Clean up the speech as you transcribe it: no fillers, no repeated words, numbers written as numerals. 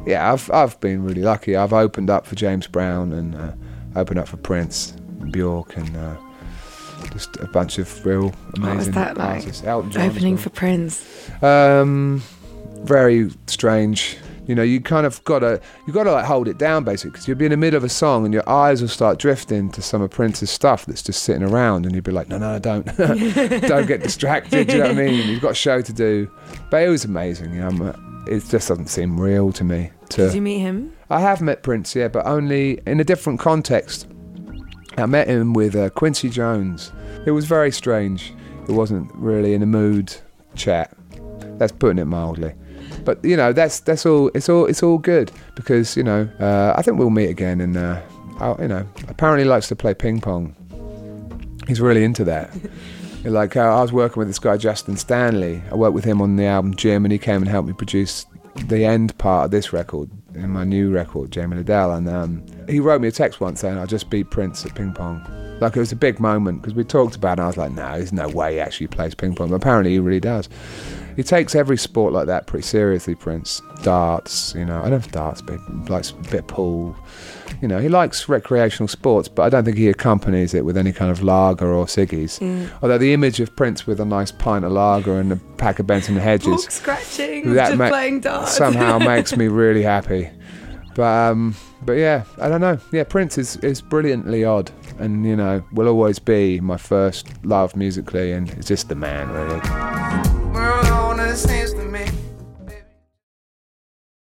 yeah, I've been really lucky. I've opened up for James Brown and opened up for Prince, and Bjork, and just a bunch of real amazing What was that like? artists. Elton John Opening as for Prince. well. Very strange. You know, you gotta like hold it down basically, because you'll be in the middle of a song and your eyes will start drifting to some of Prince's stuff that's just sitting around, and you'd be like, no, don't, don't get distracted. You know what I mean? You've got a show to do. But it was amazing. You know, it just doesn't seem real to me. Did you meet him? I have met Prince, yeah, but only in a different context. I met him with Quincy Jones. It was very strange. It wasn't really in a mood chat. That's putting it mildly. But you know, that's all. It's all good, because you know, I think we'll meet again. And you know, apparently he likes to play ping pong. He's really into that. Like I was working with this guy Justin Stanley. I worked with him on the album Jim, and he came and helped me produce the end part of this record in my new record, Jamie Liddell. And he wrote me a text once saying I just beat Prince at ping pong. Like, it was a big moment, because we talked about it and I was like, no, there's no way he actually plays ping pong. But apparently he really does. He takes every sport like that pretty seriously, Prince. Darts, you know, I don't know if darts, but he likes a bit of pool. You know, he likes recreational sports, but I don't think he accompanies it with any kind of lager or ciggies. Although the image of Prince with a nice pint of lager and a pack of Benson Hedges, Book scratching, just playing darts, somehow makes me really happy. But yeah, I don't know. Yeah, Prince is brilliantly odd, and you know, will always be my first love musically, and he's just the man, really.